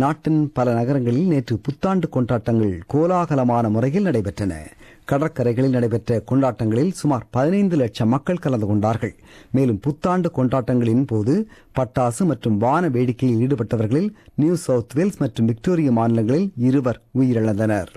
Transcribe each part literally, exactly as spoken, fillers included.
நாட்டின் பல நகரங்களில் நேற்று புத்தாண்டு கொண்டாட்டங்கள் கோலாகலமான முறையில் நடைபெற்றன. கடற்கரைகளில் நடைபெற்ற கொண்டாட்டங்களில் சுமார் பதினைந்து லட்சம் மக்கள் கலந்து கொண்டார்கள். மேலும் புத்தாண்டு கொண்டாட்டங்களின் போது பட்டாசு மற்றும் வான வேடிக்கையில் ஈடுபட்டவர்களில் நியூ சவுத் வேல்ஸ் மற்றும் விக்டோரியா மாநிலங்களில் இருவர் உயிரிழந்தனர்.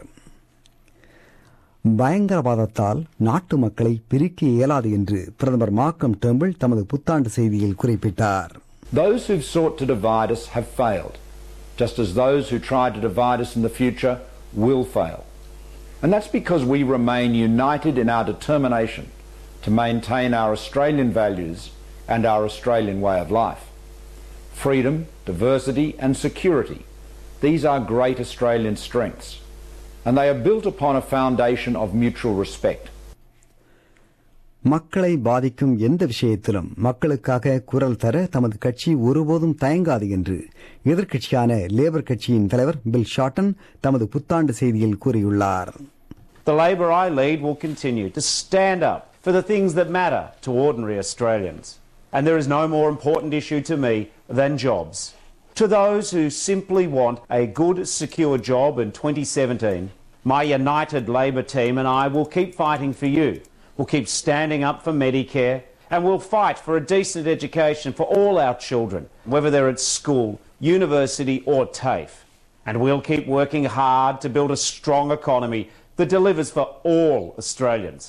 பயங்கரவாதத்தால் நாட்டு மக்களை பிரிக்க இயலாது என்று பிரதமர் மார்க்கம் டெர்ம்பிள் தமது புத்தாண்டு செய்தியில் குறிப்பிட்டார். Those who've sought to divide us have failed, just as those who try to divide us in the future will fail. And that's because we remain united in our determination to maintain our Australian values and our Australian way of life. Freedom, diversity and security, these are great Australian strengths, and they are built upon a foundation of mutual respect. மக்களை பாதிக்கும் எந்த விஷயத்திலும் மக்களுக்காக குரல் தர தமது கட்சி ஒருபோதும் தயங்காது என்று எதிர்க்கட்சியான லேபர் கட்சியின் தலைவர் பில் ஷார்டன் தமது புத்தாண்டு செய்தியில் கூறியுள்ளார். The Labor I lead will continue to stand up for the things that matter to ordinary Australians. And there is no more important issue to me than jobs. To those who simply want a good, secure job in twenty seventeen, my united Labor team and I will keep fighting for you. We'll keep standing up for Medicare and we'll fight for a decent education for all our children, whether they're at school, university or TAFE. And we'll keep working hard to build a strong economy that delivers for all Australians.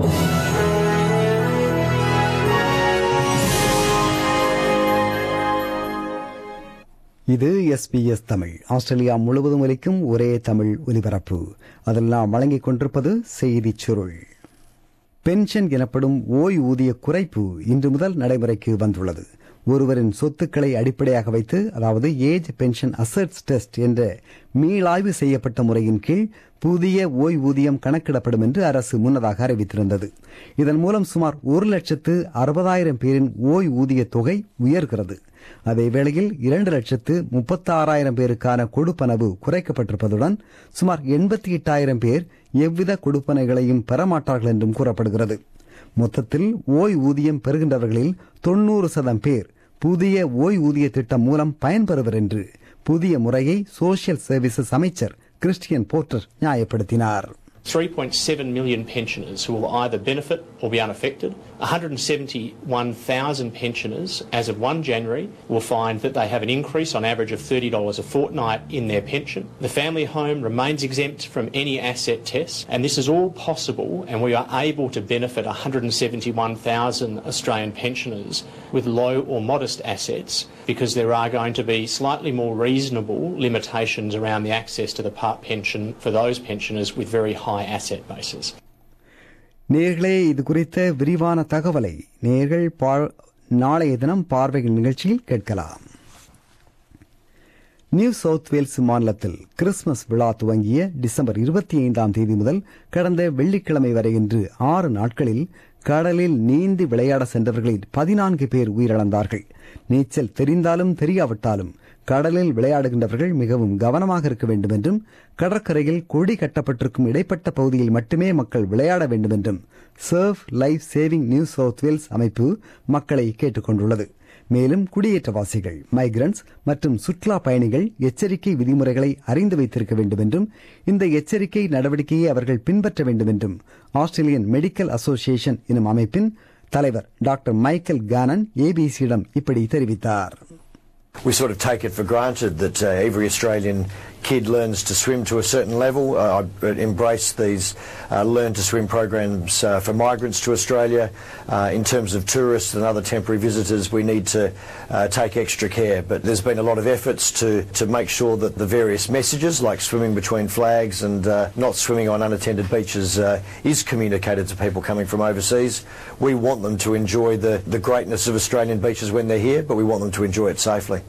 இது S B S Tamil. Australia முழுவதும் ஒலிக்கும் ஒரே தமிழ் ஒலிபரப்பு. அதில் நாம் வழங்கிக் கொண்டிருப்பது செய்திச் சுருள். பென்ஷன் எனப்படும் ஓய்வூதிய குறைப்பு இன்று முதல் நடைமுறைக்கு வந்துள்ளது. ஒருவரின் சொத்துக்களை அடிப்படையாக வைத்து, அதாவது ஏஜ் பென்ஷன் அசெட்ஸ் டெஸ்ட் என்ற மீளாய்வு செய்யப்பட்ட முறையின் கீழ் புதிய ஓய்வூதியம் கணக்கிடப்படும் என்று அரசு முன்னதாக அறிவித்திருந்தது. இதன் மூலம் சுமார் ஒரு லட்சத்து அறுபதாயிரம் பேரின் ஓய்வூதிய தொகை உயர்கிறது. அதேவேளையில் இரண்டு லட்சத்து முப்பத்தி ஆறாயிரம் பேருக்கான கொடுப்பனவு குறைக்கப்பட்டிருப்பதுடன் சுமார் எண்பத்தி எட்டாயிரம் பேர் எவ்வித கொடுப்பனைகளையும் பெறமாட்டார்கள் என்றும் கூறப்படுகிறது. மொத்தத்தில் ஓய்வூதியம் பெறுகின்றவர்களில் தொன்னூறு சதம் பேர் புதிய ஓய்வூதிய திட்டம் மூலம் பயன்பெறுவர் என்று புதிய முறையை சோசியல் சர்வீசஸ் அமைச்சர் கிறிஸ்டியன் போர்ட்டர் நியாயப்படுத்தினார். three point seven million pensioners who will either benefit or be unaffected. one hundred seventy-one thousand pensioners as of first of January will find that they have an increase on average of thirty dollars a fortnight in their pension. The family home remains exempt from any asset tests, and this is all possible, and we are able to benefit one hundred seventy-one thousand Australian pensioners with low or modest assets, because there are going to be slightly more reasonable limitations around the access to the part pension for those pensioners with very high asset bases. நேயர்களே, இது குறித்த விரிவான தகவலை நேயர்கள் நாளைய தினம் பார்வைகள் நிகழ்ச்சியில் கேட்கலாம். நியூ சவுத் வேல்ஸ் மாநிலத்தில் கிறிஸ்துமஸ் விழா துவங்கிய டிசம்பர் இருபத்தி ஐந்தாம் தேதி முதல் கடந்த வெள்ளிக்கிழமை வரை இன்று ஆறு நாட்களில் கடலில் நீந்தி விளையாட சென்றவர்களில் பதினான்கு பேர் உயிரிழந்தார்கள். நீச்சல் தெரிந்தாலும் தெரியாவிட்டாலும் கடலில் விளையாடுகின்றவர்கள் மிகவும் கவனமாக இருக்க வேண்டும் என்றும், கடற்கரையில் கொடி கட்டப்பட்டிருக்கும் இடைப்பட்ட பகுதியில் மட்டுமே மக்கள் விளையாட வேண்டும் என்றும் surf life saving New South Wales அமைப்பு மக்களை கேட்டுக் கொண்டுள்ளது. மேலும் குடியேற்றவாசிகள், மைக்ரன்ட்ஸ் மற்றும் சுற்றுலா பயணிகள் எச்சரிக்கை விதிமுறைகளை அறிந்து வைத்திருக்க வேண்டும் என்றும், இந்த எச்சரிக்கை நடவடிக்கையை அவர்கள் பின்பற்ற வேண்டும் என்றும் ஆஸ்திரேலியன் மெடிக்கல் அசோசியேஷன் எனும் அமைப்பின் தலைவர் டாக்டர் மைக்கேல் கானன் ஏபிசியிடம் இப்படி தெரிவித்தார். We sort of take it for granted that uh, every Australian kid learns to swim to a certain level. Uh, I embrace these uh, learn to swim programs uh, for migrants to Australia. Uh, in terms of tourists and other temporary visitors, we need to uh, take extra care. But there's been a lot of efforts to, to make sure that the various messages, like swimming between flags and uh, not swimming on unattended beaches, uh, is communicated to people coming from overseas. We want them to enjoy the, the greatness of Australian beaches when they're here, but we want them to enjoy it safely.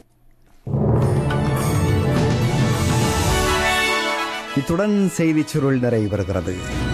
இத்துடன் செய்திச் சுருள் நிறைவு பெறுகிறது.